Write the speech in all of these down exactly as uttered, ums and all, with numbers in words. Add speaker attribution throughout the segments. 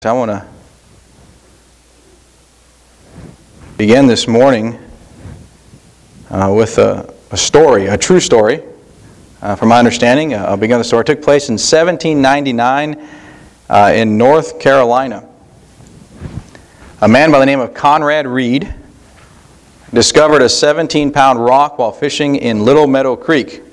Speaker 1: I want to begin this morning uh, with a, a story, a true story. Uh, from my understanding, uh, I'll begin the story. It took place in seventeen ninety-nine uh, in North Carolina. A man by the name of Conrad Reed discovered a seventeen-pound rock while fishing in Little Meadow Creek.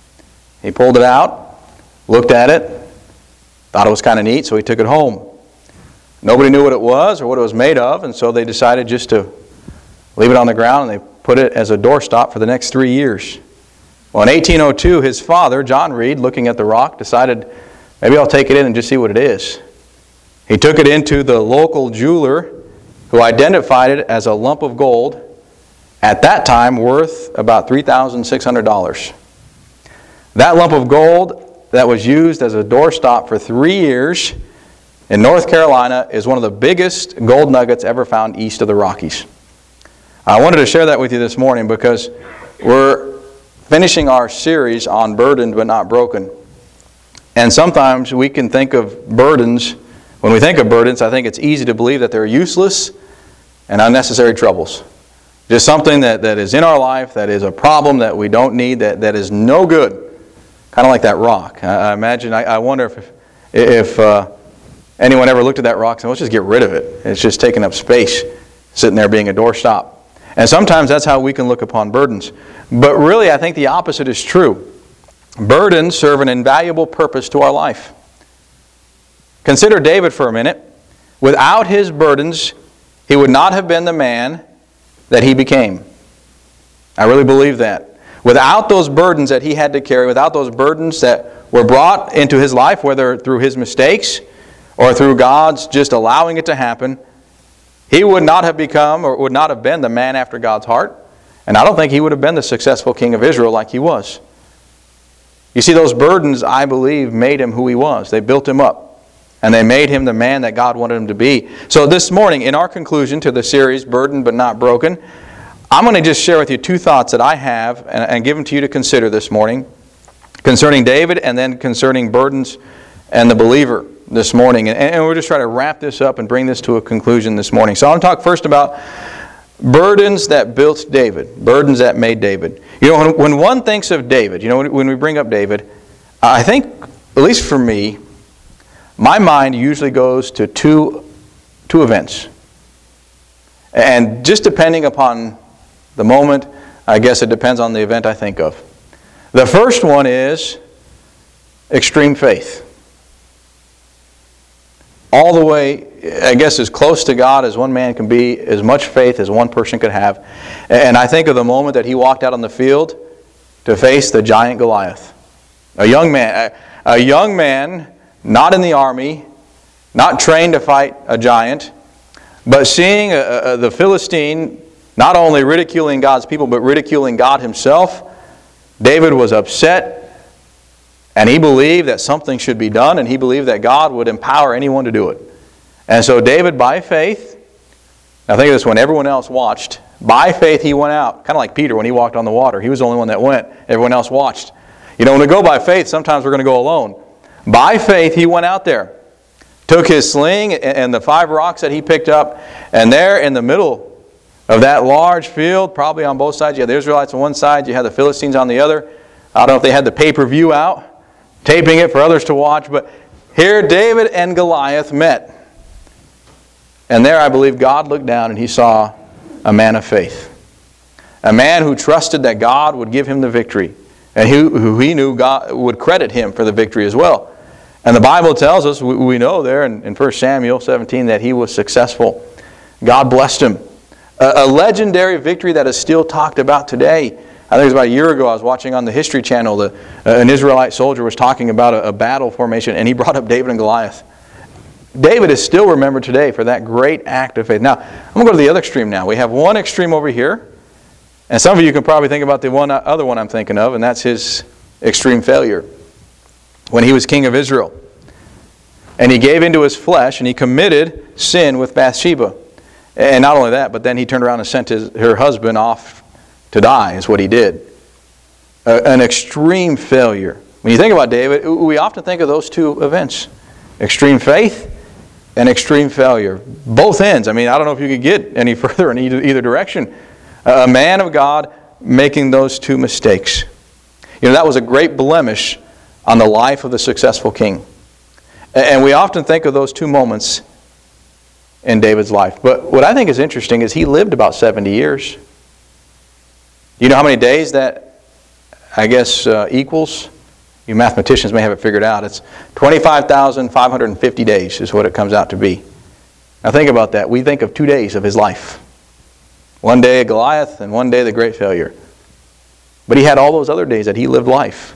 Speaker 1: He pulled it out, looked at it, thought it was kind of neat, so he took it home. Nobody knew what it was or what it was made of, and so they decided just to leave it on the ground, and they put it as a doorstop for the next three years. Well, in eighteen oh two, his father, John Reed, looking at the rock, decided, maybe I'll take it in and just see what it is. He took it into the local jeweler, who identified it as a lump of gold, at that time worth about three thousand six hundred dollars. That lump of gold that was used as a doorstop for three years in North Carolina is one of the biggest gold nuggets ever found east of the Rockies. I wanted to share that with you this morning because we're finishing our series on burdened but not broken. And sometimes we can think of burdens, when we think of burdens, I think it's easy to believe that they're useless and unnecessary troubles. Just something that, that is in our life, that is a problem that we don't need, that, that is no good. Kind of like that rock. I, I imagine, I, I wonder if, if uh, anyone ever looked at that rock and said, let's just get rid of it. It's just taking up space, sitting there being a doorstop. And sometimes that's how we can look upon burdens. But really, I think the opposite is true. Burdens serve an invaluable purpose to our life. Consider David for a minute. Without his burdens, he would not have been the man that he became. I really believe that. Without those burdens that he had to carry, without those burdens that were brought into his life, whether through his mistakes or through God's just allowing it to happen, he would not have become or would not have been the man after God's heart. And I don't think he would have been the successful king of Israel like he was. You see, those burdens, I believe, made him who he was. They built him up. And they made him the man that God wanted him to be. So this morning, in our conclusion to the series, Burdened But Not Broken, I'm going to just share with you two thoughts that I have and, and give them to you to consider this morning concerning David and then concerning burdens and the believer this morning. And, and we'll just try to wrap this up and bring this to a conclusion this morning. So I want to talk first about burdens that built David, burdens that made David. You know, when, when one thinks of David, you know, when, when we bring up David, I think, at least for me, my mind usually goes to two, two events. And just depending upon the moment, I guess it depends on the event I think of. The first one is extreme faith. All the way, I guess, as close to God as one man can be, as much faith as one person could have. And I think of the moment that he walked out on the field to face the giant Goliath. A young man, a, a young man, not in the army, not trained to fight a giant, but seeing a, a, the Philistine not only ridiculing God's people, but ridiculing God himself, David was upset, and he believed that something should be done, and he believed that God would empower anyone to do it. And so David, by faith, now think of this, when everyone else watched, by faith he went out, kind of like Peter when he walked on the water. He was the only one that went. Everyone else watched. You know, when we go by faith, sometimes we're going to go alone. By faith, he went out there, took his sling and the five rocks that he picked up, and there in the middle of that large field, probably on both sides, you had the Israelites on one side, you had the Philistines on the other. I don't know if they had the pay-per-view out, taping it for others to watch, but here David and Goliath met. And there I believe God looked down and he saw a man of faith. A man who trusted that God would give him the victory. And who, who he knew God would credit him for the victory as well. And the Bible tells us, we, we know there in, in First Samuel seventeen, that he was successful. God blessed him. A, a legendary victory that is still talked about today. I think it was about a year ago I was watching on the History Channel, the, uh, an Israelite soldier was talking about a, a battle formation, and he brought up David and Goliath. David is still remembered today for that great act of faith. Now, I'm going to go to the other extreme now. We have one extreme over here. And some of you can probably think about the one other one I'm thinking of, and that's his extreme failure. When he was king of Israel. And he gave into his flesh, and he committed sin with Bathsheba. And not only that, but then he turned around and sent his, her husband off to die, is what he did. Uh, an extreme failure. When you think about David, we often think of those two events. Extreme faith and extreme failure. Both ends. I mean, I don't know if you could get any further in either, either direction. A man of God making those two mistakes. You know, that was a great blemish on the life of the successful king. And we often think of those two moments in David's life. But what I think is interesting is he lived about seventy years. You know how many days that, I guess, uh, equals? You mathematicians may have it figured out. It's twenty-five thousand five hundred fifty days is what it comes out to be. Now think about that. We think of two days of his life. One day of Goliath and one day the great failure. But he had all those other days that he lived life.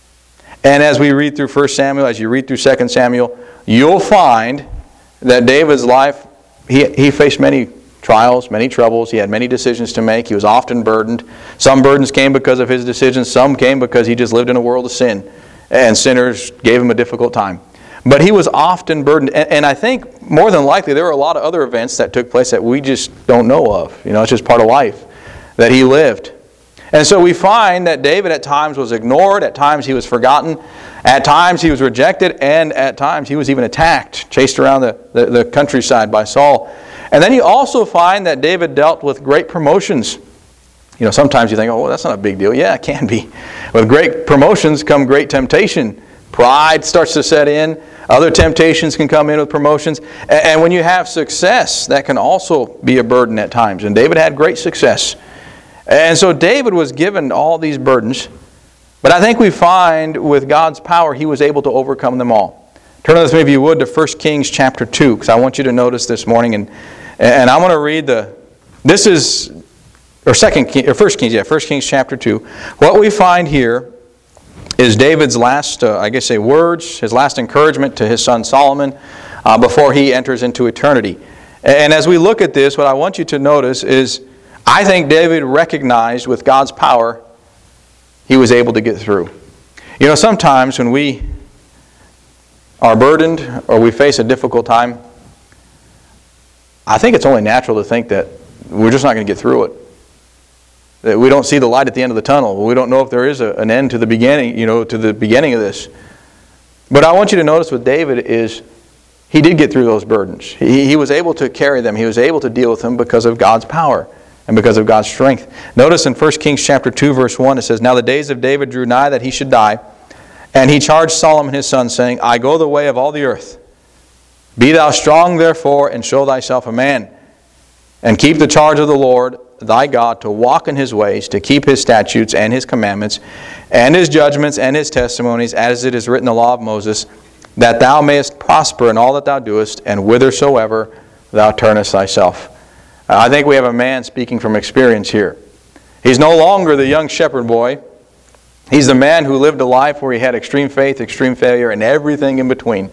Speaker 1: And as we read through First Samuel, as you read through Second Samuel, you'll find that David's life, he, he faced many trials, many troubles. He had many decisions to make. He was often burdened. Some burdens came because of his decisions. Some came because he just lived in a world of sin. And sinners gave him a difficult time. But he was often burdened. And, and I think more than likely there were a lot of other events that took place that we just don't know of. You know, it's just part of life that he lived. And so we find that David at times was ignored, at times he was forgotten, at times he was rejected, and at times he was even attacked, chased around the, the, the countryside by Saul. And then you also find that David dealt with great promotions. You know, sometimes you think, oh, well, that's not a big deal. Yeah, it can be. With great promotions come great temptation. Pride starts to set in. Other temptations can come in with promotions. And when you have success, that can also be a burden at times. And David had great success. And so David was given all these burdens, but I think we find with God's power he was able to overcome them all. Turn with me, if you would, to First Kings chapter two, because I want you to notice this morning, and and I'm going to read the, this is, or Second King, or First Kings, yeah, First Kings chapter two. What we find here is David's last, uh, I guess, say words, his last encouragement to his son Solomon uh, before he enters into eternity. And as we look at this, what I want you to notice is, I think David recognized with God's power, he was able to get through. You know, sometimes when we are burdened or we face a difficult time, I think it's only natural to think that we're just not going to get through it. That we don't see the light at the end of the tunnel. We don't know if there is a, an end to the beginning, you know, to the beginning of this. But I want you to notice with David is he did get through those burdens. He, he was able to carry them. He was able to deal with them because of God's power and because of God's strength. Notice in First Kings chapter two, verse one, it says, Now the days of David drew nigh that he should die, and he charged Solomon his son, saying, I go the way of all the earth. Be thou strong therefore, and show thyself a man, and keep the charge of the Lord thy God, to walk in his ways, to keep his statutes and his commandments, and his judgments and his testimonies, as it is written in the law of Moses, that thou mayest prosper in all that thou doest, and whithersoever thou turnest thyself. I think we have a man speaking from experience here. He's no longer the young shepherd boy. He's the man who lived a life where he had extreme faith, extreme failure, and everything in between.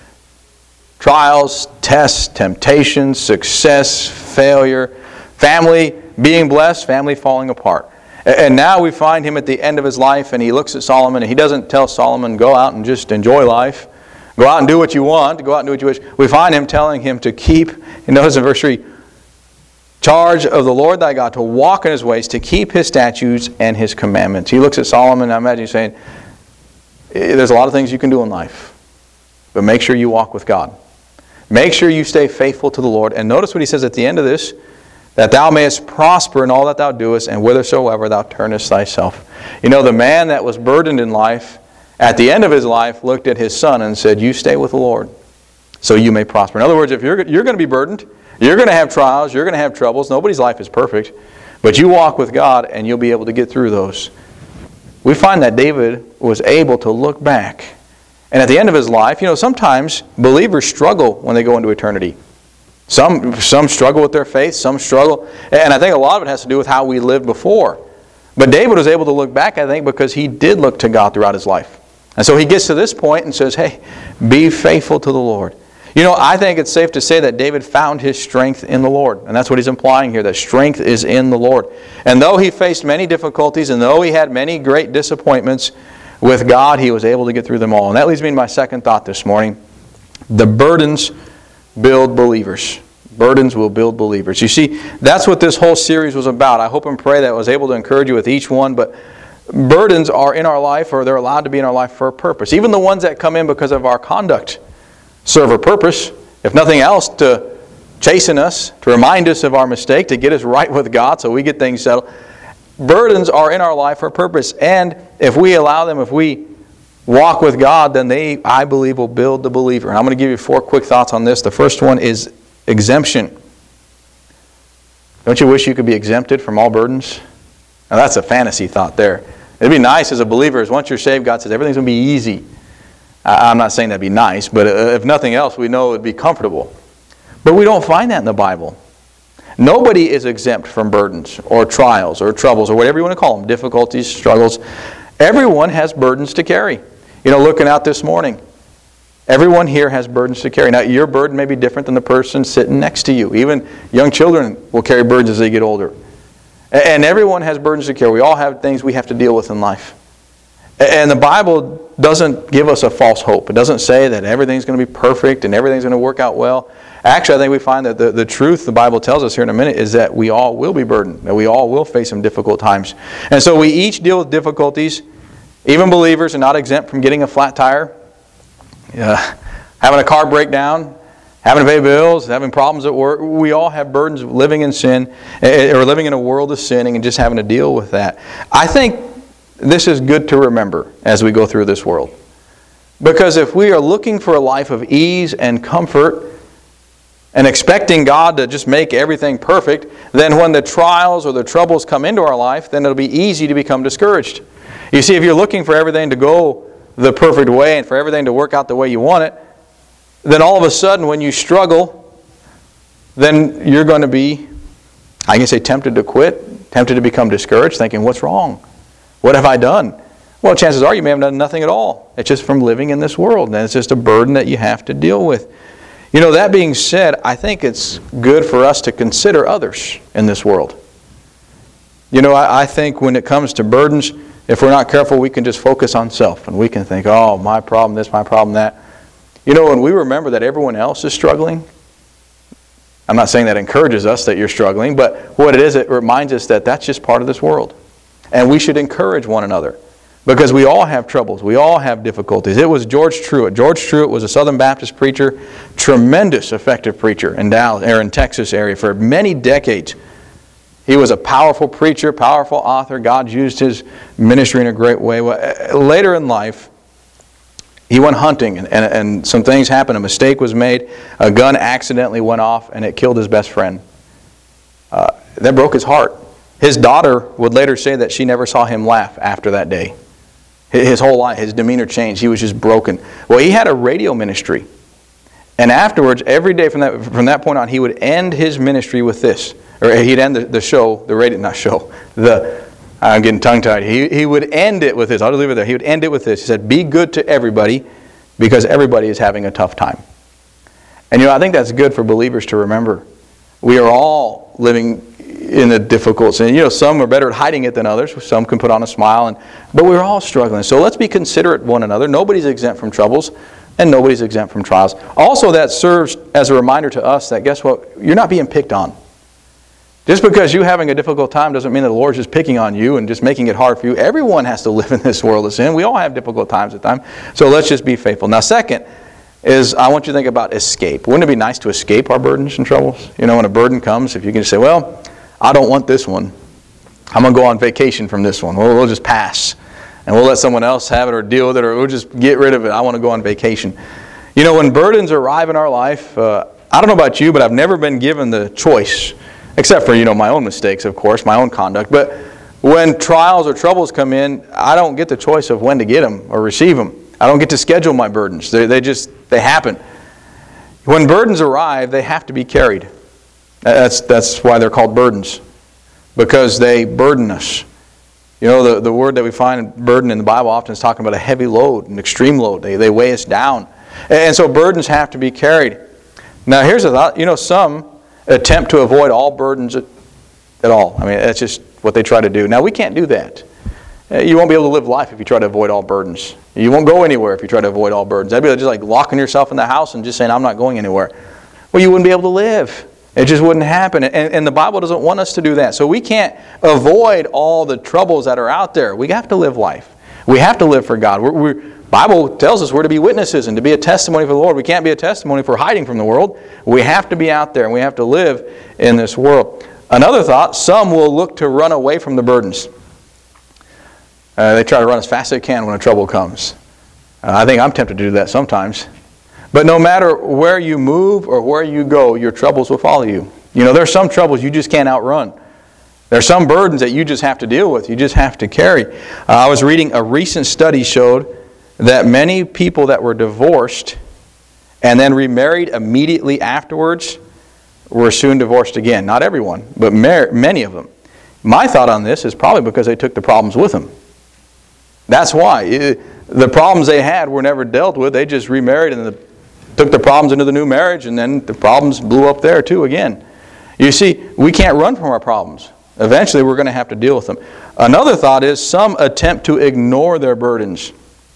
Speaker 1: Trials, tests, temptations, success, failure, family being blessed, family falling apart. And now we find him at the end of his life, and he looks at Solomon, and he doesn't tell Solomon, go out and just enjoy life. Go out and do what you want. Go out and do what you wish. We find him telling him to keep, and notice in verse three, charge of the Lord thy God, to walk in his ways, to keep his statutes and his commandments. He looks at Solomon, I imagine he's saying, there's a lot of things you can do in life, but make sure you walk with God. Make sure you stay faithful to the Lord. And notice what he says at the end of this, that thou mayest prosper in all that thou doest, and whithersoever thou turnest thyself. You know, the man that was burdened in life, at the end of his life, looked at his son and said, you stay with the Lord, so you may prosper. In other words, if you're, you're going to be burdened, you're going to have trials, you're going to have troubles. Nobody's life is perfect. But you walk with God and you'll be able to get through those. We find that David was able to look back. And at the end of his life, you know, sometimes believers struggle when they go into eternity. Some, some struggle with their faith, some struggle. And I think a lot of it has to do with how we lived before. But David was able to look back, I think, because he did look to God throughout his life. And so he gets to this point and says, hey, be faithful to the Lord. You know, I think it's safe to say that David found his strength in the Lord. And that's what he's implying here, that strength is in the Lord. And though he faced many difficulties, and though he had many great disappointments, with God he was able to get through them all. And that leads me to my second thought this morning. The burdens build believers. Burdens will build believers. You see, that's what this whole series was about. I hope and pray that I was able to encourage you with each one, but burdens are in our life, or they're allowed to be in our life for a purpose. Even the ones that come in because of our conduct serve a purpose. If nothing else, to chasten us, to remind us of our mistake, to get us right with God so we get things settled. Burdens are in our life for a purpose. And if we allow them, if we walk with God, then they, I believe, will build the believer. And I'm going to give you four quick thoughts on this. The first one is exemption. Don't you wish you could be exempted from all burdens? Now that's a fantasy thought there. It'd be nice as a believer, as once you're saved, God says everything's going to be easy. I'm not saying that'd be nice, but if nothing else, we know it'd be comfortable. But we don't find that in the Bible. Nobody is exempt from burdens or trials or troubles or whatever you want to call them, difficulties, struggles. Everyone has burdens to carry. You know, looking out this morning, everyone here has burdens to carry. Now, your burden may be different than the person sitting next to you. Even young children will carry burdens as they get older. And everyone has burdens to carry. We all have things we have to deal with in life. And the Bible doesn't give us a false hope. It doesn't say that everything's going to be perfect and everything's going to work out well. Actually, I think we find that the, the truth the Bible tells us here in a minute is that we all will be burdened, that we all will face some difficult times. And so we each deal with difficulties. Even believers are not exempt from getting a flat tire, uh, having a car break down, having to pay bills, having problems at work. We all have burdens of living in sin, or living in a world of sinning and just having to deal with that. I think this is good to remember as we go through this world. Because if we are looking for a life of ease and comfort and expecting God to just make everything perfect, then when the trials or the troubles come into our life, then it'll be easy to become discouraged. You see, if you're looking for everything to go the perfect way and for everything to work out the way you want it, then all of a sudden when you struggle, then you're going to be, I can say, tempted to quit, tempted to become discouraged, thinking, what's wrong? What have I done? Well, chances are you may have done nothing at all. It's just from living in this world, and it's just a burden that you have to deal with. You know, that being said, I think it's good for us to consider others in this world. You know, I, I think when it comes to burdens, if we're not careful, we can just focus on self, and we can think, oh, my problem this, my problem that. You know, when we remember that everyone else is struggling, I'm not saying that encourages us that you're struggling, but what it is, it reminds us that that's just part of this world. And we should encourage one another because we all have troubles. We all have difficulties. It was George Truett. George Truett was a Southern Baptist preacher, tremendous effective preacher in Dallas, or in Texas area for many decades. He was a powerful preacher, powerful author. God used his ministry in a great way. Later in life, he went hunting and, and, and some things happened. A mistake was made. A gun accidentally went off and it killed his best friend. Uh, that broke his heart. His daughter would later say that she never saw him laugh after that day. His whole life, his demeanor changed. He was just broken. Well, he had a radio ministry. And afterwards, every day from that from that point on, he would end his ministry with this. Or he'd end the, the show, the radio, not show, the, I'm getting tongue-tied. He, he would end it with this. I'll just leave it there. He would end it with this. He said, be good to everybody because everybody is having a tough time. And you know, I think that's good for believers to remember. We are all living in a difficult sin. You know, some are better at hiding it than others. Some can put on a smile, and but we're all struggling. So let's be considerate of one another. Nobody's exempt from troubles, and nobody's exempt from trials. Also, that serves as a reminder to us that, guess what? You're not being picked on. Just because you're having a difficult time doesn't mean that the Lord's just picking on you and just making it hard for you. Everyone has to live in this world of sin. We all have difficult times at times. So let's just be faithful. Now, second is I want you to think about escape. Wouldn't it be nice to escape our burdens and troubles? You know, when a burden comes, if you can just say, well, I don't want this one. I'm going to go on vacation from this one. We'll, we'll just pass. And we'll let someone else have it or deal with it, or we'll just get rid of it. I want to go on vacation. You know, when burdens arrive in our life, uh, I don't know about you, but I've never been given the choice, except for, you know, my own mistakes, of course, my own conduct. But when trials or troubles come in, I don't get the choice of when to get them or receive them. I don't get to schedule my burdens. They, they just, they happen. When burdens arrive, they have to be carried. That's, that's why they're called burdens, because they burden us. You know, the, the word that we find burden in the Bible often is talking about a heavy load, an extreme load. They, they weigh us down. And so burdens have to be carried. Now here's a thought. You know, some attempt to avoid all burdens at, at all. I mean, that's just what they try to do. Now we can't do that. You won't be able to live life if you try to avoid all burdens. You won't go anywhere if you try to avoid all burdens. That'd be just like locking yourself in the house and just saying, I'm not going anywhere. Well, you wouldn't be able to live. It just wouldn't happen. And, and the Bible doesn't want us to do that. So we can't avoid all the troubles that are out there. We have to live life. We have to live for God. We're, we're, Bible tells us we're to be witnesses and to be a testimony for the Lord. We can't be a testimony for hiding from the world. We have to be out there and we have to live in this world. Another thought, some will look to run away from the burdens. Uh, they try to run as fast as they can when a trouble comes. Uh, I think I'm tempted to do that sometimes. But no matter where you move or where you go, your troubles will follow you. You know, there's some troubles you just can't outrun. There's some burdens that you just have to deal with. You just have to carry. Uh, I was reading a recent study showed that many people that were divorced and then remarried immediately afterwards were soon divorced again. Not everyone, but many of them. My thought on this is probably because they took the problems with them. That's why. The problems they had were never dealt with. They just remarried and the, took the problems into the new marriage, and then the problems blew up there too again. You see, we can't run from our problems. Eventually we're going to have to deal with them. Another thought is some attempt to ignore their burdens.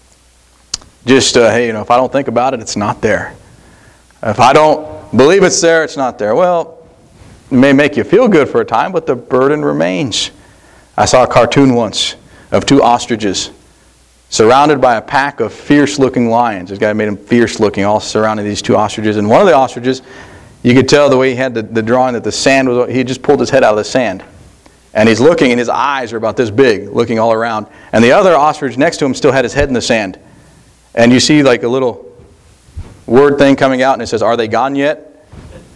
Speaker 1: Just, uh, hey, you know, if I don't think about it, it's not there. If I don't believe it's there, it's not there. Well, it may make you feel good for a time, but the burden remains. I saw a cartoon once of two ostriches surrounded by a pack of fierce-looking lions. This guy made them fierce-looking, all surrounding these two ostriches. And one of the ostriches, you could tell the way he had the, the drawing that the sand was, he just pulled his head out of the sand. And he's looking, and his eyes are about this big, looking all around. And the other ostrich next to him still had his head in the sand. And you see like a little word thing coming out, and it says, "Are they gone yet?"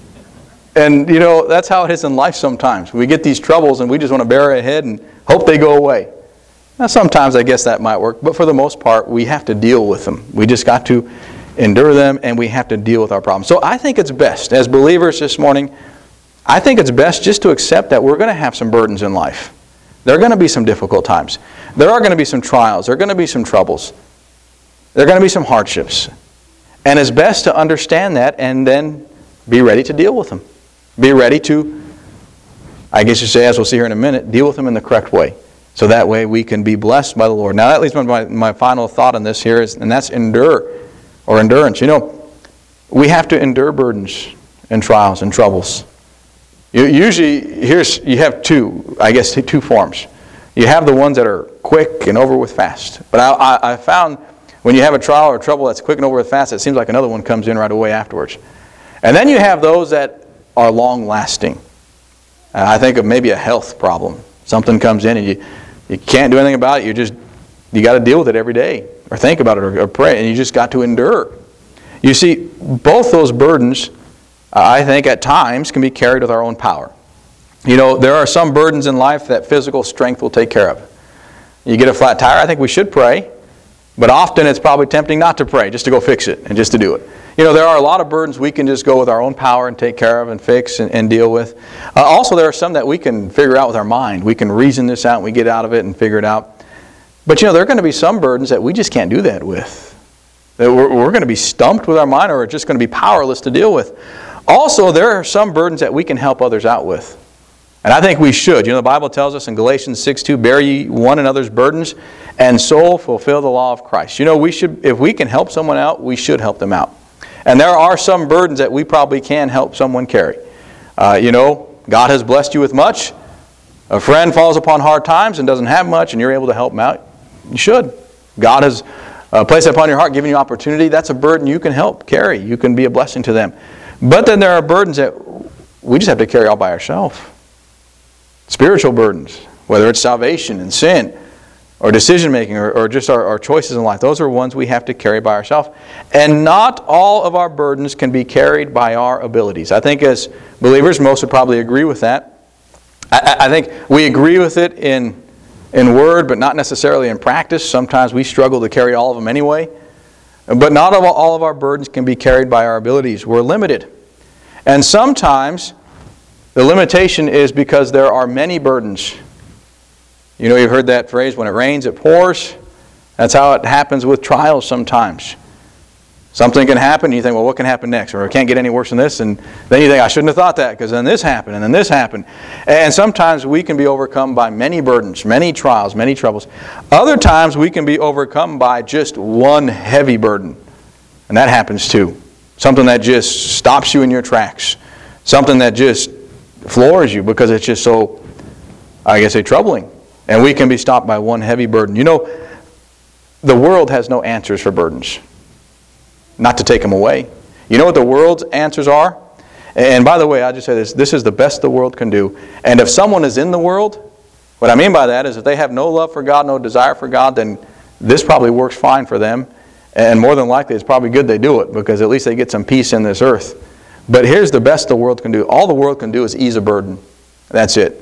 Speaker 1: And, you know, that's how it is in life sometimes. We get these troubles, and we just want to bury our head and hope they go away. Now, sometimes I guess that might work, but for the most part, we have to deal with them. We just got to endure them, and we have to deal with our problems. So I think it's best, as believers this morning, I think it's best just to accept that we're going to have some burdens in life. There are going to be some difficult times. There are going to be some trials. There are going to be some troubles. There are going to be some hardships. And it's best to understand that and then be ready to deal with them. Be ready to, I guess you say, as we'll see here in a minute, deal with them in the correct way. So that way we can be blessed by the Lord. Now that leads me to my, my final thought on this here, is, and that's endure, or endurance. You know, we have to endure burdens and trials and troubles. You, usually, here's you have two, I guess, two forms. You have the ones that are quick and over with fast. But I, I, I found when you have a trial or trouble that's quick and over with fast, it seems like another one comes in right away afterwards. And then you have those that are long-lasting. Uh, I think of maybe a health problem. Something comes in and you, you can't do anything about it. You just you got to deal with it every day, or think about it, or, or pray, and you just got to endure. You see, both those burdens, I think at times can be carried with our own power. You know, there are some burdens in life that physical strength will take care of. You get a flat tire, I think we should pray, but often it's probably tempting not to pray, just to go fix it and just to do it. You know, there are a lot of burdens we can just go with our own power and take care of and fix and, and deal with. Uh, also, there are some that we can figure out with our mind. We can reason this out and we get out of it and figure it out. But you know, there are going to be some burdens that we just can't do that with. That we're, we're going to be stumped with our mind, or we're just going to be powerless to deal with. Also, there are some burdens that we can help others out with. And I think we should. You know, the Bible tells us in Galatians six two, bear ye one another's burdens, and so fulfill the law of Christ. You know, we should, if we can help someone out, we should help them out. And there are some burdens that we probably can help someone carry. Uh, you know, God has blessed you with much. A friend falls upon hard times and doesn't have much, and you're able to help them out. You should. God has uh, placed upon your heart, giving you opportunity. That's a burden you can help carry. You can be a blessing to them. But then there are burdens that we just have to carry all by ourselves. Spiritual burdens, whether it's salvation and sin, or decision-making, or, or just our, our choices in life. Those are ones we have to carry by ourselves. And not all of our burdens can be carried by our abilities. I think as believers, most would probably agree with that. I, I think we agree with it in, in word, but not necessarily in practice. Sometimes we struggle to carry all of them anyway. But not all of our burdens can be carried by our abilities. We're limited. And sometimes the limitation is because there are many burdens. You know, you've heard that phrase, when it rains, it pours. That's how it happens with trials sometimes. Something can happen, and you think, well, what can happen next? Or it can't get any worse than this. And then you think, I shouldn't have thought that, because then this happened, and then this happened. And sometimes we can be overcome by many burdens, many trials, many troubles. Other times we can be overcome by just one heavy burden. And that happens too. Something that just stops you in your tracks. Something that just floors you because it's just so, I guess, say, troubling. And we can be stopped by one heavy burden. You know, the world has no answers for burdens. Not to take them away. You know what the world's answers are? And by the way, I just say this, this is the best the world can do. And if someone is in the world, what I mean by that is if they have no love for God, no desire for God, then this probably works fine for them. And more than likely, it's probably good they do it, because at least they get some peace in this earth. But here's the best the world can do. All the world can do is ease a burden. That's it.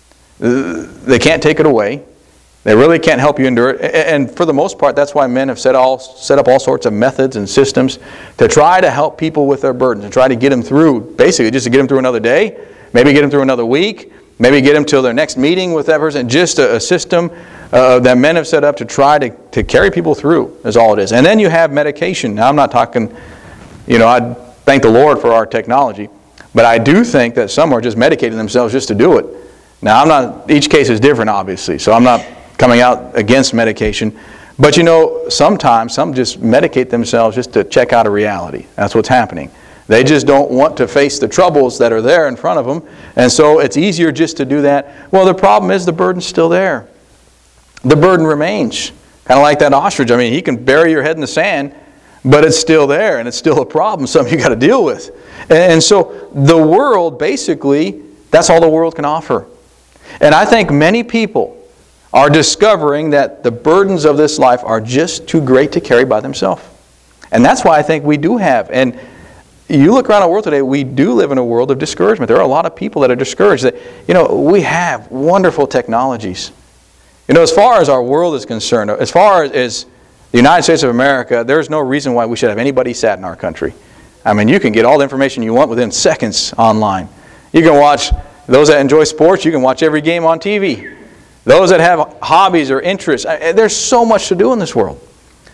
Speaker 1: They can't take it away. They really can't help you endure it. And for the most part, that's why men have set, all, set up all sorts of methods and systems to try to help people with their burdens, and try to get them through, basically just to get them through another day, maybe get them through another week, maybe get them till their next meeting with that person. Just a, a system uh, that men have set up to try to, to carry people through is all it is. And then you have medication. Now I'm not talking, you know, I thank the Lord for our technology, but I do think that some are just medicating themselves just to do it. Now I'm not, each case is different obviously, so I'm not coming out against medication. But you know, sometimes some just medicate themselves just to check out a reality. That's what's happening. They just don't want to face the troubles that are there in front of them. And so it's easier just to do that. Well, the problem is the burden's still there. The burden remains. Kind of like that ostrich. I mean, he can bury your head in the sand, but it's still there, and it's still a problem, something you got to deal with. And so the world, basically, that's all the world can offer. And I think many people are discovering that the burdens of this life are just too great to carry by themselves. And that's why I think we do have, and you look around our world today, we do live in a world of discouragement. There are a lot of people that are discouraged. That, you know, we have wonderful technologies. You know, as far as our world is concerned, as far as, as the United States of America, there's no reason why we should have anybody sat in our country. I mean, you can get all the information you want within seconds online. You can watch, those that enjoy sports, you can watch every game on T V. Those that have hobbies or interests, there's so much to do in this world.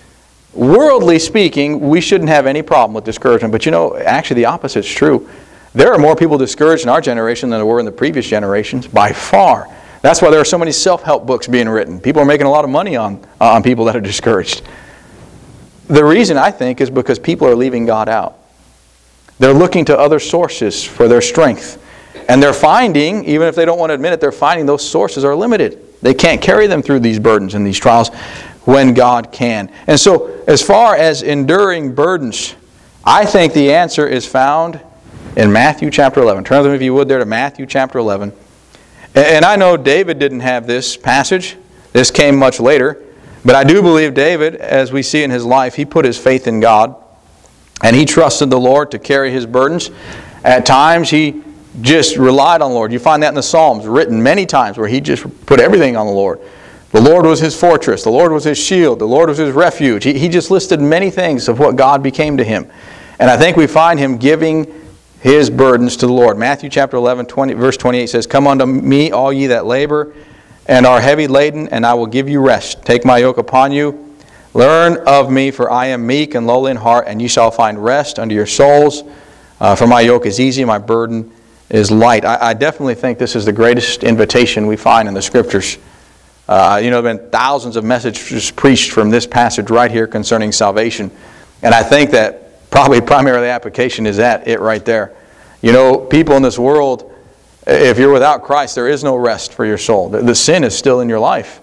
Speaker 1: Worldly speaking, we shouldn't have any problem with discouragement. But you know, actually the opposite is true. There are more people discouraged in our generation than there were in the previous generations, by far. That's why there are so many self-help books being written. People are making a lot of money on, on people that are discouraged. The reason, I think, is because people are leaving God out. They're looking to other sources for their strength. And they're finding, even if they don't want to admit it, they're finding those sources are limited. They can't carry them through these burdens and these trials when God can. And so, as far as enduring burdens, I think the answer is found in Matthew chapter eleven. Turn with me, if you would, there to Matthew chapter eleven. And I know David didn't have this passage. This came much later. But I do believe David, as we see in his life, he put his faith in God. And he trusted the Lord to carry his burdens. At times, he just relied on the Lord. You find that in the Psalms, written many times, where he just put everything on the Lord. The Lord was his fortress. The Lord was his shield. The Lord was his refuge. He, he just listed many things of what God became to him. And I think we find him giving his burdens to the Lord. Matthew chapter eleven, twenty, verse twenty-eight says, "Come unto me, all ye that labor and are heavy laden, and I will give you rest. Take my yoke upon you. Learn of me, for I am meek and lowly in heart, and ye shall find rest unto your souls. Uh, for my yoke is easy, my burden is light." I, I definitely think this is the greatest invitation we find in the Scriptures. Uh, you know, there have been thousands of messages preached from this passage right here concerning salvation. And I think that probably primarily application is that, it right there. You know, people in this world, if you're without Christ, there is no rest for your soul. The, the sin is still in your life.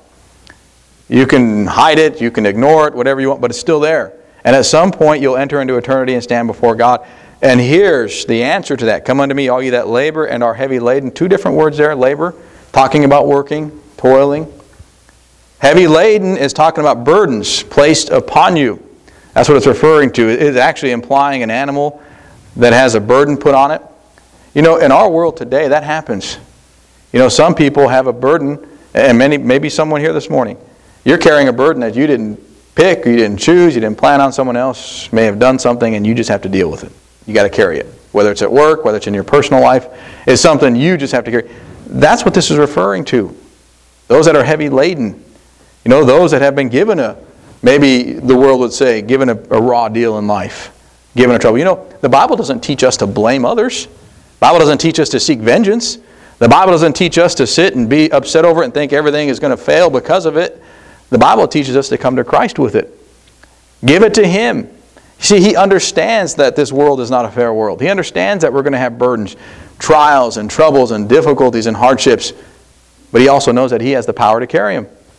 Speaker 1: You can hide it, you can ignore it, whatever you want, but it's still there. And at some point you'll enter into eternity and stand before God. And here's the answer to that. "Come unto me, all ye that labor and are heavy laden." Two different words there, labor, talking about working, toiling. Heavy laden is talking about burdens placed upon you. That's what it's referring to. It's actually implying an animal that has a burden put on it. You know, in our world today, that happens. You know, some people have a burden, and many, maybe someone here this morning, you're carrying a burden that you didn't pick, or you didn't choose, you didn't plan on. Someone else may have done something, and you just have to deal with it. You got to carry it. Whether it's at work, whether it's in your personal life, it's something you just have to carry. That's what this is referring to. Those that are heavy laden. You know, those that have been given a, maybe the world would say, given a, a raw deal in life, given a trouble. You know, the Bible doesn't teach us to blame others. The Bible doesn't teach us to seek vengeance. The Bible doesn't teach us to sit and be upset over it and think everything is going to fail because of it. The Bible teaches us to come to Christ with it. Give it to Him. See, He understands that this world is not a fair world. He understands that we're going to have burdens, trials and troubles and difficulties and hardships. But He also knows that He has the power to carry them.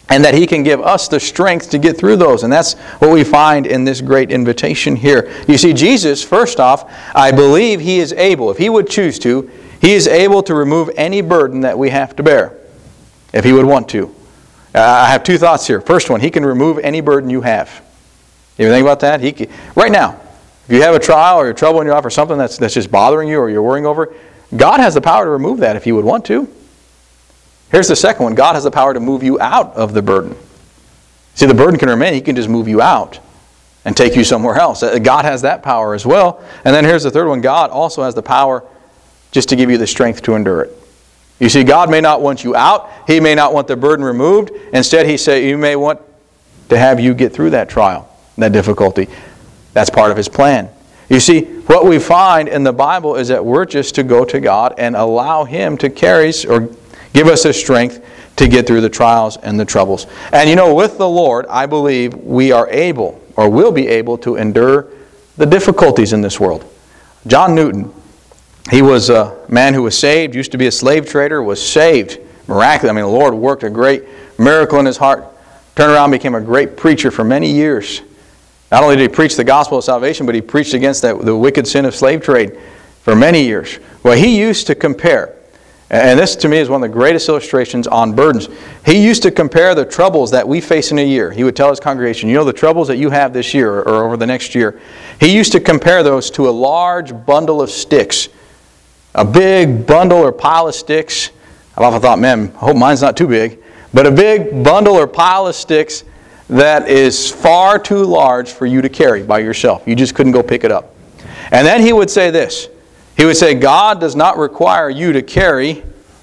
Speaker 1: and that He can give us the strength to get through those. And that's what we find in this great invitation here. You see, Jesus, first off, I believe He is able, if He would choose to, He is able to remove any burden that we have to bear, if He would want to. Uh, I have two thoughts here. First one, He can remove any burden you have. You ever think about that? He can, right now, if you have a trial or you're trouble in your life or something that's, that's just bothering you or you're worrying over, God has the power to remove that if He would want to. Here's the second one. God has the power to move you out of the burden. See, the burden can remain. He can just move you out and take you somewhere else. God has that power as well. And then here's the third one. God also has the power just to give you the strength to endure it. You see, God may not want you out. He may not want the burden removed. Instead, He say He may want to have you get through that trial, that difficulty. That's part of His plan. You see, what we find in the Bible is that we're just to go to God and allow Him to carry or give us the strength to get through the trials and the troubles. And you know, with the Lord, I believe we are able, or will be able, to endure the difficulties in this world. John Newton, he was a man who was saved, used to be a slave trader, was saved miraculously. I mean, the Lord worked a great miracle in his heart. Turned around, became a great preacher for many years. Not only did he preach the gospel of salvation, but he preached against that, the wicked sin of slave trade for many years. Well, he used to compare, and this to me is one of the greatest illustrations on burdens. He used to compare the troubles that we face in a year. He would tell his congregation, you know the troubles that you have this year or over the next year. He used to compare those to a large bundle of sticks. A big bundle or pile of sticks. I've often thought, man, I hope mine's not too big. But a big bundle or pile of sticks that is far too large for you to carry by yourself. You just couldn't go pick it up. And then he would say this. He would say, God does not require you to carry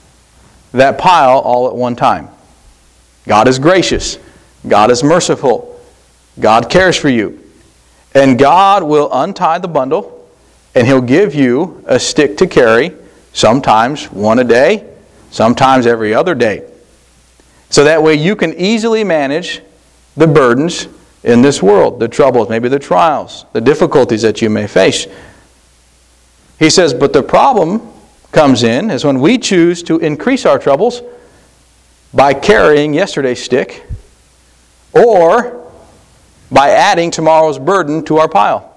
Speaker 1: that pile all at one time. God is gracious. God is merciful. God cares for you. And God will untie the bundle, and He'll give you a stick to carry, sometimes one a day, sometimes every other day. So that way you can easily manage the burdens in this world, the troubles, maybe the trials, the difficulties that you may face. He says, but the problem comes in is when we choose to increase our troubles by carrying yesterday's stick or by adding tomorrow's burden to our pile.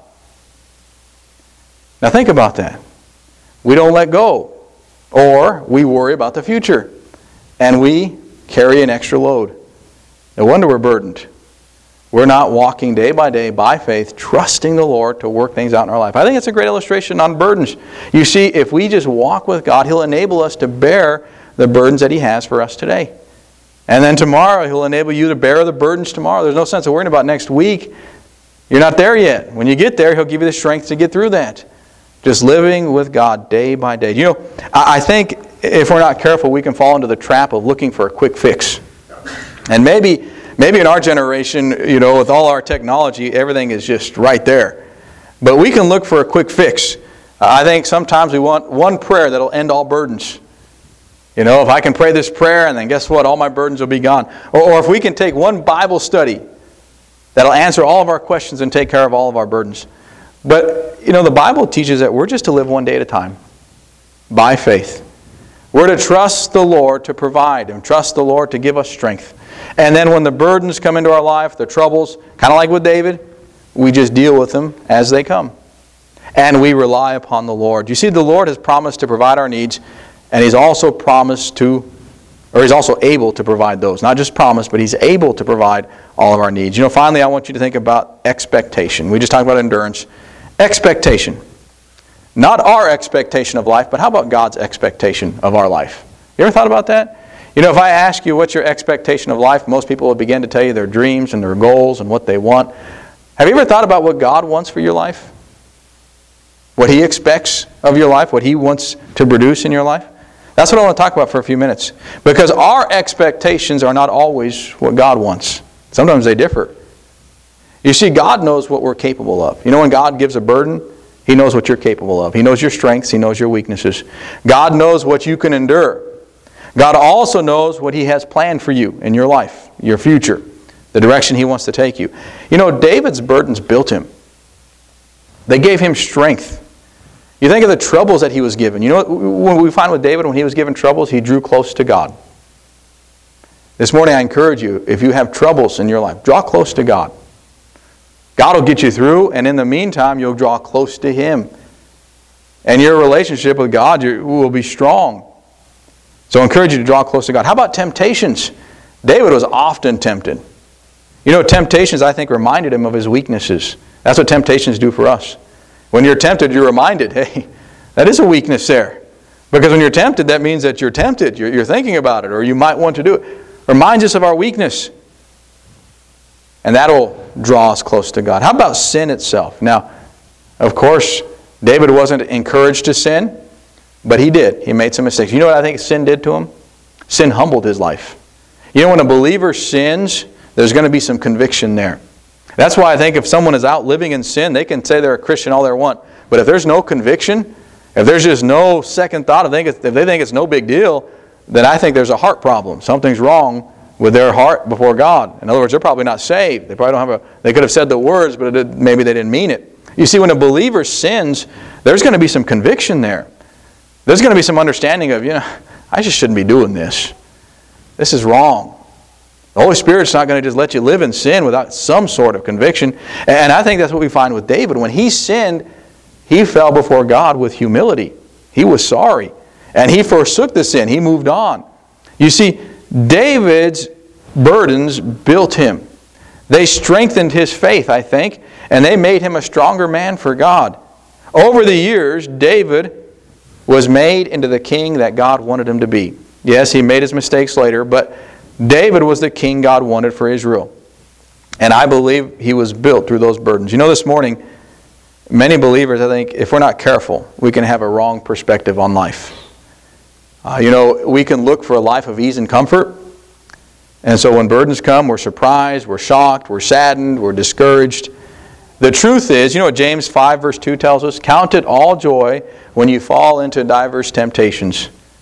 Speaker 1: Now think about that. We don't let go, or we worry about the future, and we carry an extra load. No wonder we're burdened. We're not walking day by day by faith, trusting the Lord to work things out in our life. I think it's a great illustration on burdens. You see, if we just walk with God, He'll enable us to bear the burdens that He has for us today. And then tomorrow, He'll enable you to bear the burdens tomorrow. There's no sense of worrying about next week. You're not there yet. When you get there, He'll give you the strength to get through that. Just living with God day by day. You know, I think if we're not careful, we can fall into the trap of looking for a quick fix. And maybe maybe in our generation, you know, with all our technology, everything is just right there. But we can look for a quick fix. I think sometimes we want one prayer that'll end all burdens. You know, if I can pray this prayer, and then guess what? All my burdens will be gone. Or, or if we can take one Bible study that'll answer all of our questions and take care of all of our burdens. But, you know, the Bible teaches that we're just to live one day at a time, by faith. We're to trust the Lord to provide and trust the Lord to give us strength. And then when the burdens come into our life, the troubles, kind of like with David, we just deal with them as they come. And we rely upon the Lord. You see, the Lord has promised to provide our needs, and He's also promised to, or He's also able to provide those. Not just promised, but He's able to provide all of our needs. You know, finally, I want you to think about expectation. We just talked about endurance. Expectation. Not our expectation of life, but how about God's expectation of our life? You ever thought about that? You know, if I ask you what's your expectation of life, most people will begin to tell you their dreams and their goals and what they want. Have you ever thought about what God wants for your life? What He expects of your life? What He wants to produce in your life? That's what I want to talk about for a few minutes. Because our expectations are not always what God wants. Sometimes they differ. You see, God knows what we're capable of. You know, when God gives a burden, He knows what you're capable of. He knows your strengths. He knows your weaknesses. God knows what you can endure. God also knows what He has planned for you in your life, your future, the direction He wants to take you. You know, David's burdens built him. They gave him strength. You think of the troubles that he was given. You know what we find with David when he was given troubles? He drew close to God. This morning I encourage you, if you have troubles in your life, draw close to God. God will get you through, and in the meantime, you'll draw close to Him. And your relationship with God will be strong. So I encourage you to draw close to God. How about temptations? David was often tempted. You know, temptations, I think, reminded him of his weaknesses. That's what temptations do for us. When you're tempted, you're reminded, hey, that is a weakness there. Because when you're tempted, that means that you're tempted. You're, you're thinking about it, or you might want to do it. Reminds us of our weakness. And that'll draw us close to God. How about sin itself? Now, of course, David wasn't encouraged to sin, but he did. He made some mistakes. You know what I think sin did to him? Sin humbled his life. You know, when a believer sins, there's going to be some conviction there. That's why I think if someone is out living in sin, they can say they're a Christian all they want. But if there's no conviction, if there's just no second thought, if they think it's, if they think it's no big deal, then I think there's a heart problem. Something's wrong with their heart before God. In other words, they're probably not saved. They probably don't have a. They could have said the words, but it, maybe they didn't mean it. You see, when a believer sins, there's going to be some conviction there. There's going to be some understanding of, you know, I just shouldn't be doing this. This is wrong. The Holy Spirit's not going to just let you live in sin without some sort of conviction. And I think that's what we find with David. When he sinned, he fell before God with humility. He was sorry. And he forsook the sin. He moved on. You see, David's burdens built him. They strengthened his faith, I think, and they made him a stronger man for God. Over the years, David was made into the king that God wanted him to be. Yes, he made his mistakes later, but David was the king God wanted for Israel. And I believe he was built through those burdens. You know, this morning, many believers, I think, if we're not careful, we can have a wrong perspective on life. Uh, you know, we can look for a life of ease and comfort. And so when burdens come, we're surprised, we're shocked, we're saddened, we're discouraged. The truth is, you know what James five verse two tells us? Count it all joy when you fall into diverse temptations.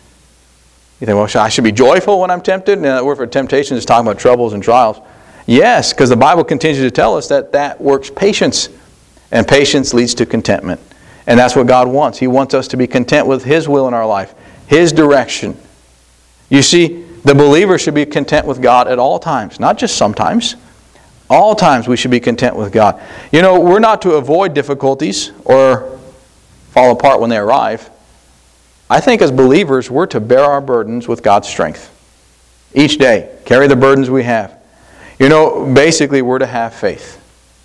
Speaker 1: You think, well, I should be joyful when I'm tempted? And that word for temptation is talking about troubles and trials. Yes, because the Bible continues to tell us that that works patience. And patience leads to contentment. And that's what God wants. He wants us to be content with His will in our life, His direction. You see, the believer should be content with God at all times, not just sometimes. All times we should be content with God. You know, we're not to avoid difficulties or fall apart when they arrive. I think as believers, we're to bear our burdens with God's strength. Each day, carry the burdens we have. You know, basically we're to have faith.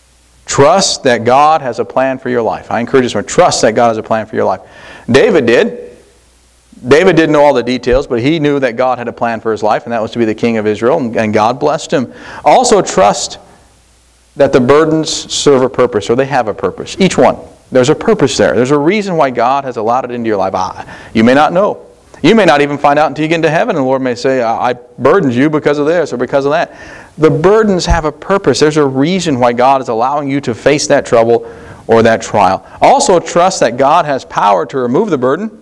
Speaker 1: Trust that God has a plan for your life. I encourage you to trust that God has a plan for your life. David did. David didn't know all the details, but he knew that God had a plan for his life, and that was to be the king of Israel, and God blessed him. Also trust that the burdens serve a purpose, or they have a purpose. Each one. There's a purpose there. There's a reason why God has allowed it into your life. Ah, you may not know. You may not even find out until you get into heaven, and the Lord may say, I burdened you because of this or because of that. The burdens have a purpose. There's a reason why God is allowing you to face that trouble or that trial. Also trust that God has power to remove the burden,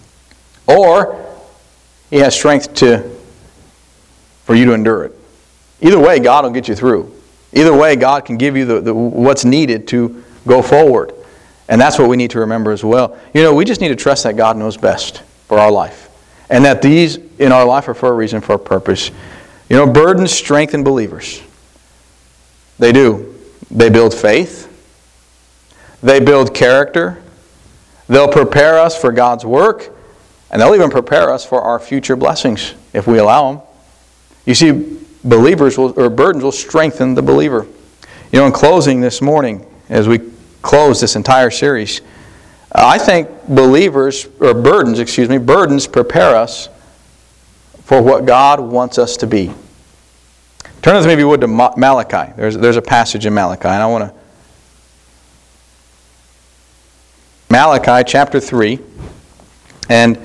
Speaker 1: or He has strength to for you to endure it. Either way, God will get you through. Either way, God can give you the, the what's needed to go forward. And that's what we need to remember as well. You know, we just need to trust that God knows best for our life. And that these in our life are for a reason, for a purpose. You know, burdens strengthen believers. They do. They build faith. They build character. They'll prepare us for God's work. And they'll even prepare us for our future blessings if we allow them. You see, believers will, or burdens will strengthen the believer. You know, in closing this morning, as we close this entire series, I think believers, or burdens, excuse me, burdens prepare us for what God wants us to be. Turn with me, if you would, to Malachi. There's, there's a passage in Malachi, and I want to... Malachi chapter three, and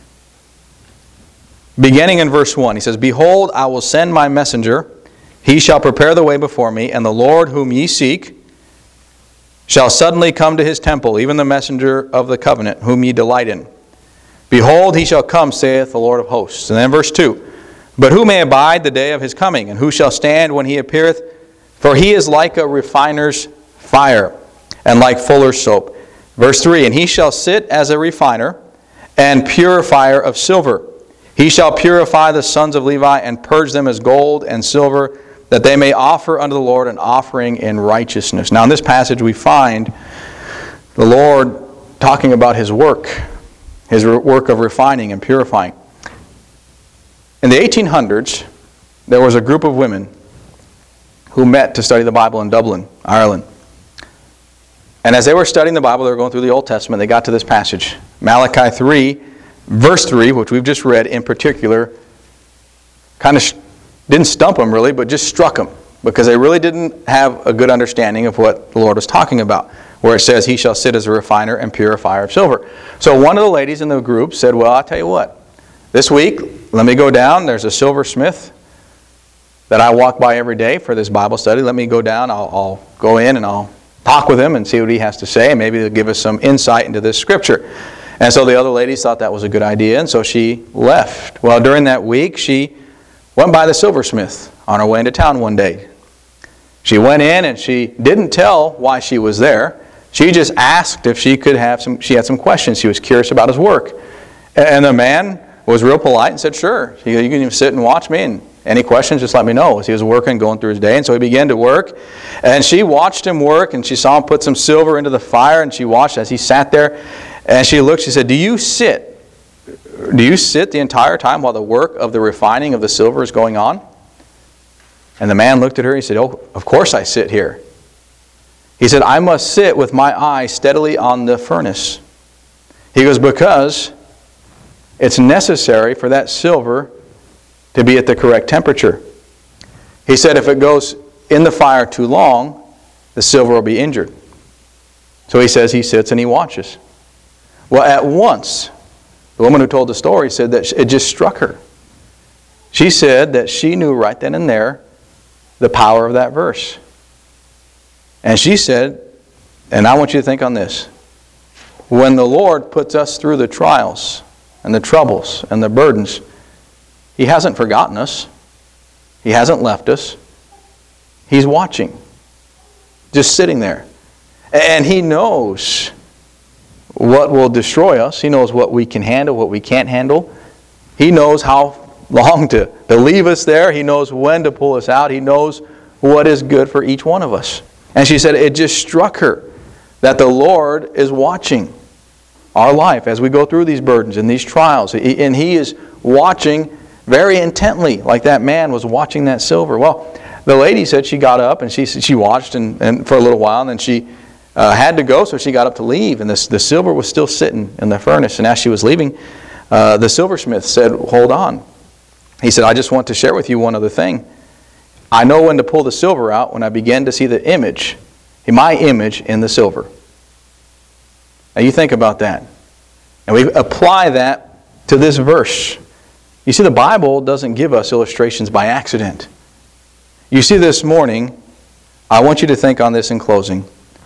Speaker 1: beginning in verse one, he says, Behold, I will send my messenger. He shall prepare the way before me, and the Lord whom ye seek shall suddenly come to His temple, even the messenger of the covenant, whom ye delight in. Behold, He shall come, saith the Lord of hosts. And then verse two, But who may abide the day of His coming, and who shall stand when He appeareth? For He is like a refiner's fire, and like fuller's soap. Verse three, And He shall sit as a refiner, and purifier of silver. He shall purify the sons of Levi and purge them as gold and silver, that they may offer unto the Lord an offering in righteousness. Now in this passage we find the Lord talking about His work, His work of refining and purifying. In the eighteen hundreds, there was a group of women who met to study the Bible in Dublin, Ireland. And as they were studying the Bible, they were going through the Old Testament, they got to this passage. Malachi three, verse three, which we've just read in particular, kind of didn't stump them really, but just struck them, because they really didn't have a good understanding of what the Lord was talking about, where it says, He shall sit as a refiner and purifier of silver. So one of the ladies in the group said, well, I'll tell you what, this week, let me go down, there's a silversmith that I walk by every day for this Bible study. Let me go down, I'll, I'll go in and I'll talk with him and see what he has to say, and maybe he'll give us some insight into this scripture. And so the other ladies thought that was a good idea, and so she left. Well, during that week, she went by the silversmith on her way into town one day. She went in and she didn't tell why she was there. She just asked if she could have some, she had some questions. She was curious about his work. And the man was real polite and said, sure, you can even sit and watch me, and any questions, just let me know. As he was working, going through his day. And so he began to work. And she watched him work, and she saw him put some silver into the fire, and she watched as he sat there. And she looked, she said, do you sit Do you sit the entire time while the work of the refining of the silver is going on? And the man looked at her and he said, oh, of course I sit here. He said, I must sit with my eye steadily on the furnace. He goes, because it's necessary for that silver to be at the correct temperature. He said, if it goes in the fire too long, the silver will be injured. So he says he sits and he watches. Well, at once, the woman who told the story said that it just struck her. She said that she knew right then and there the power of that verse. And she said, and I want you to think on this, when the Lord puts us through the trials and the troubles and the burdens, He hasn't forgotten us. He hasn't left us. He's watching, just sitting there. And He knows what will destroy us. He knows what we can handle, what we can't handle. He knows how long to, to leave us there. He knows when to pull us out. He knows what is good for each one of us. And she said it just struck her that the Lord is watching our life as we go through these burdens and these trials. And He is watching very intently, like that man was watching that silver. Well, the lady said she got up and she she watched and, and for a little while, and then she Uh, had to go, so she got up to leave, and this, the silver was still sitting in the furnace. And as she was leaving, uh, the silversmith said, hold on. He said, I just want to share with you one other thing. I know when to pull the silver out when I begin to see the image, my image in the silver. Now you think about that. And we apply that to this verse. You see, the Bible doesn't give us illustrations by accident. You see, this morning, I want you to think on this in closing.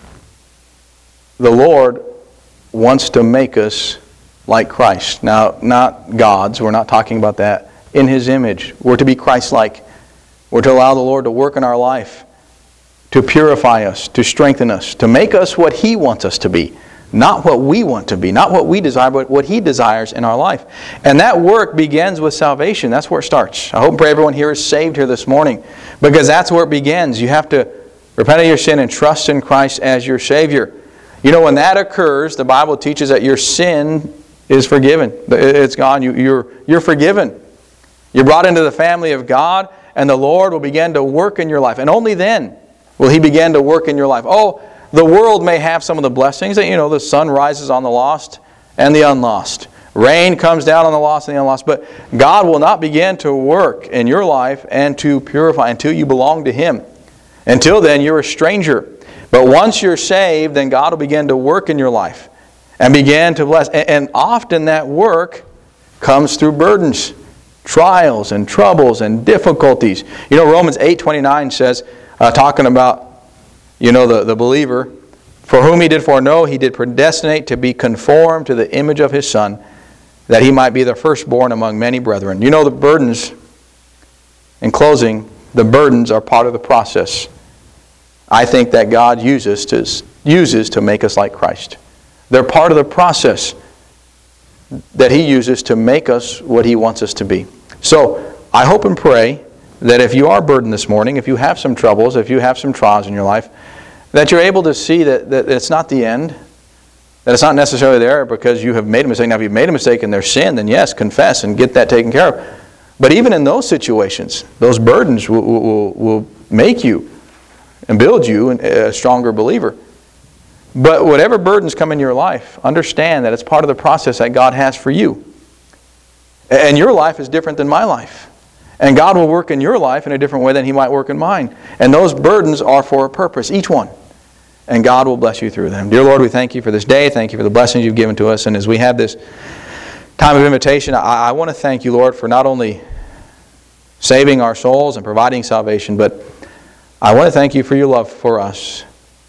Speaker 1: The Lord wants to make us like Christ. Now, not God's. We're not talking about that. In His image. We're to be Christ-like. We're to allow the Lord to work in our life, to purify us, to strengthen us, to make us what He wants us to be. Not what we want to be, not what we desire, but what He desires in our life. And that work begins with salvation. That's where it starts. I hope and pray everyone here is saved here this morning, because that's where it begins. You have to repent of your sin and trust in Christ as your Savior. You know, when that occurs, the Bible teaches that your sin is forgiven. It's gone. You, you're, you're forgiven. You're brought into the family of God, and the Lord will begin to work in your life. And only then will He begin to work in your life. Oh, the world may have some of the blessings. You know, the sun rises on the lost and the unlost. Rain comes down on the lost and the unlost. But God will not begin to work in your life and to purify until you belong to Him. Until then, you're a stranger. But once you're saved, then God will begin to work in your life and begin to bless. And often that work comes through burdens, trials and troubles and difficulties. You know, Romans eight twenty-nine says, uh, talking about, you know, the, the believer, for whom He did foreknow, He did predestinate to be conformed to the image of His Son, that He might be the firstborn among many brethren. You know, the burdens, in closing, the burdens are part of the process. I think that God uses to, uses to make us like Christ. They're part of the process. that He uses to make us what He wants us to be. So, I hope and pray that if you are burdened this morning, if you have some troubles, if you have some trials in your life, that you're able to see that, that it's not the end, that it's not necessarily there because you have made a mistake. Now, if you've made a mistake and there's sin, then yes, confess and get that taken care of. But even in those situations, those burdens will, will, will make you and build you a stronger believer. But whatever burdens come in your life, understand that it's part of the process that God has for you. And your life is different than my life. And God will work in your life in a different way than He might work in mine. And those burdens are for a purpose, each one. And God will bless you through them. Dear Lord, we thank You for this day. Thank You for the blessings You've given to us. And as we have this time of invitation, I, I want to thank You, Lord, for not only saving our souls and providing salvation, but I want to thank You for Your love for us.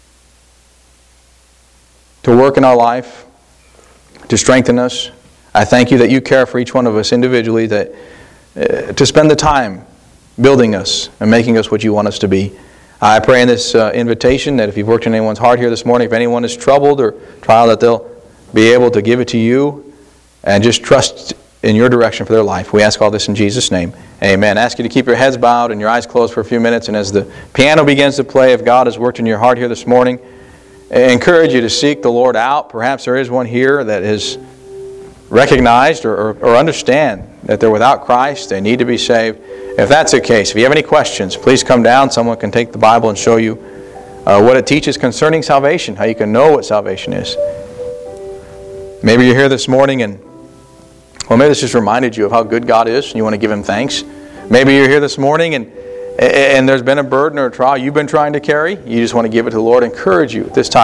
Speaker 1: To work in our life, to strengthen us. I thank You that You care for each one of us individually, that uh, to spend the time building us and making us what You want us to be. I pray in this uh, invitation that if You've worked in anyone's heart here this morning, if anyone is troubled or trial, that they'll be able to give it to You and just trust in Your direction for their life. We ask all this in Jesus' name. Amen. I ask you to keep your heads bowed and your eyes closed for a few minutes. And as the piano begins to play, if God has worked in your heart here this morning, I encourage you to seek the Lord out. Perhaps there is one here that has recognized or, or, or understand that they're without Christ. They need to be saved. If that's the case, if you have any questions, please come down. Someone can take the Bible and show you uh, what it teaches concerning salvation, how you can know what salvation is. Maybe you're here this morning and, well, maybe this just reminded you of how good God is and you want to give Him thanks. Maybe you're here this morning and and there's been a burden or a trial you've been trying to carry. You just want to give it to the Lord. I encourage you at this time.